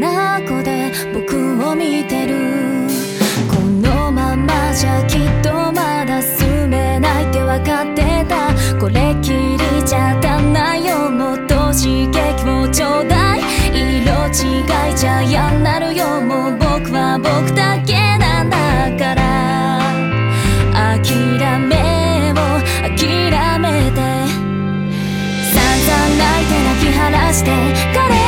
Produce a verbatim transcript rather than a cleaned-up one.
な子で僕を見てる。このままじゃきっとまだ進めないって分かってた。これきりじゃ足んないよ、もっと刺激をちょうだい。色違いじゃ嫌になるよ、もう僕は僕だけなんだから。諦めを諦めて、散々泣いて泣き晴らして彼